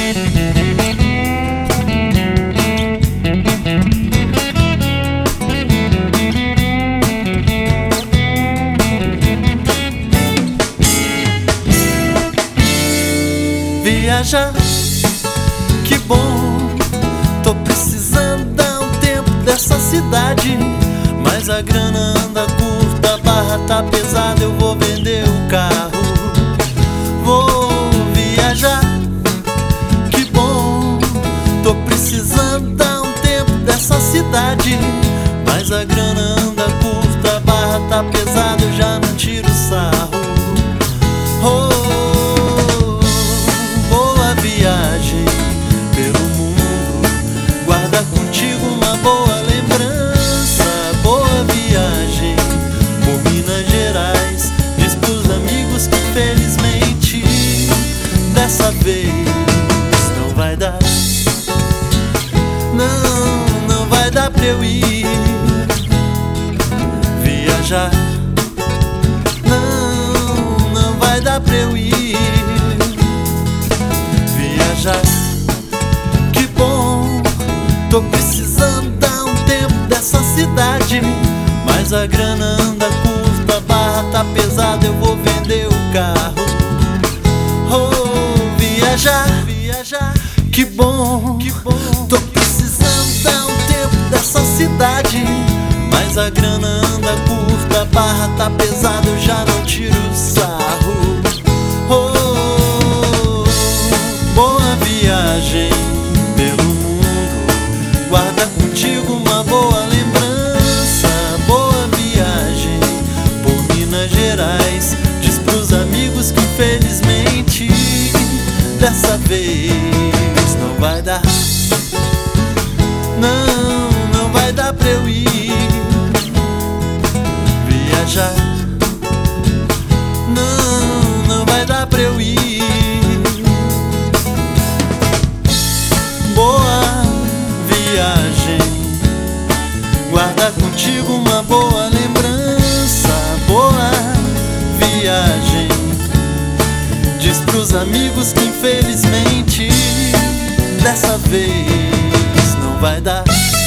Viajar, que bom. Tô precisando dar um tempo dessa cidade, mas a grana anda curta, a barra tá pesada, eu vou vender o carro. Vou viajar, que bom. Tô precisando dar um tempo dessa cidade, mas a grana anda curta, a barra tá pesada, eu já não tiro sarro. Viagem pelo mundo, guarda contigo uma boa lembrança. Boa viagem por Minas Gerais, diz pros amigos que felizmente dessa vez não vai dar. Não vai dar pra eu ir viajar. Não vai dar pra eu ir viajar. Que bom, tô precisando dar um tempo dessa cidade, mas a grana anda curta, a barra tá pesada, eu vou vender o carro. Oh, viajar, que bom, tô precisando dar um tempo dessa cidade, mas a grana anda curta, a barra tá pesada, eu já não tiro sarro. Viagem pelo mundo, guarda contigo uma boa lembrança. Boa viagem por Minas Gerais, diz pros amigos que infelizmente dessa vez não vai dar. Não vai dar pra eu ir viajar. Não vai dar pra eu ir. Boa viagem, guarda contigo uma boa lembrança. Boa viagem, diz pros amigos que infelizmente dessa vez não vai dar.